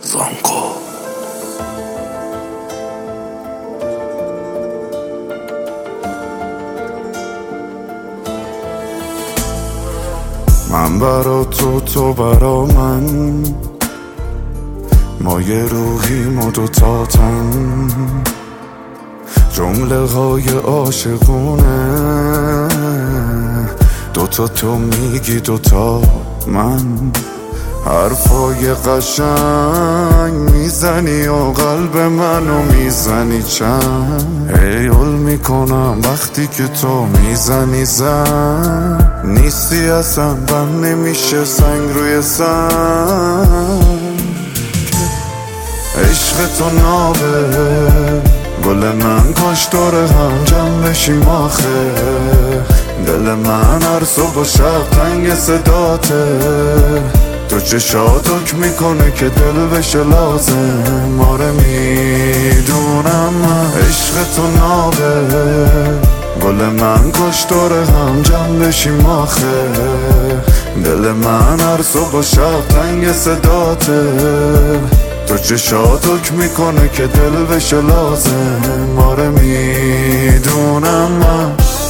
زانکو. من برا تو برا من، ما یه روحیم و دوتاتن، جمله های عاشقونه، دوتا تو میگی دوتا من، حرفای قشنگ میزنی و قلب منو میزنی چند، هیول میکنم وقتی که تو میزنی زن، نیستی اصلا بند نمیشه سنگ روی سنگ، عشق تو نابه گل من، کاش داره هم جمع بشیم آخه، دل من هر صبح و شب تنگ صداته، تو چشات حکم میکنه که دل بشه لازم، آره میدونم من عشق تو نابه گل من، کاش داره هم جمع بشیم آخه، دل من هر صبح و شب تنگ صداته، تو چشات حکم میکنه که دل بشه لازم، آره میدونم من.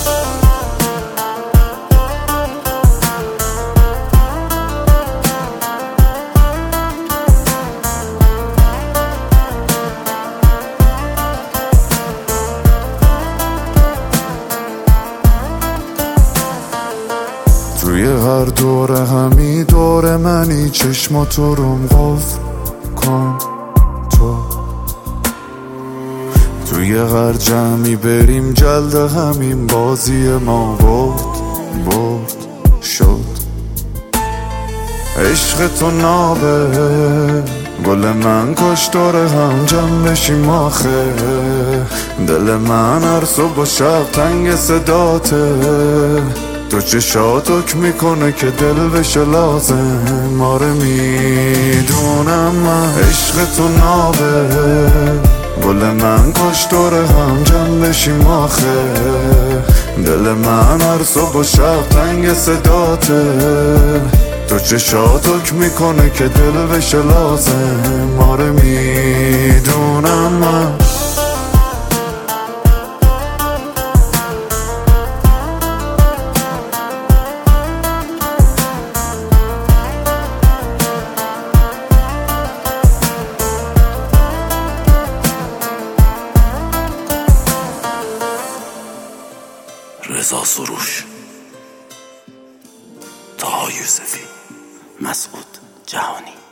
توی هر دوره همی دور منی، چشماتو روم قفل کن تو، توی هر جمعی بریم جلد همین بازی ما برد شد، عشق تو نابه گل من، کاش داره هم جمع بشیم آخه، دل من هر صبح و شب تنگ صداته، تو چشات حکم میکنه که دل بشه لازم، آره میدونم من عشق تو نابه گل من، کاش داره هم جمع بشیم آخه، دل من هر صبح و شب تنگ صداته، تو چشات حکم میکنه که دل بشه لازم، آره میدونم من. رضا سروش، طه یوسفی، مسعود جهانی.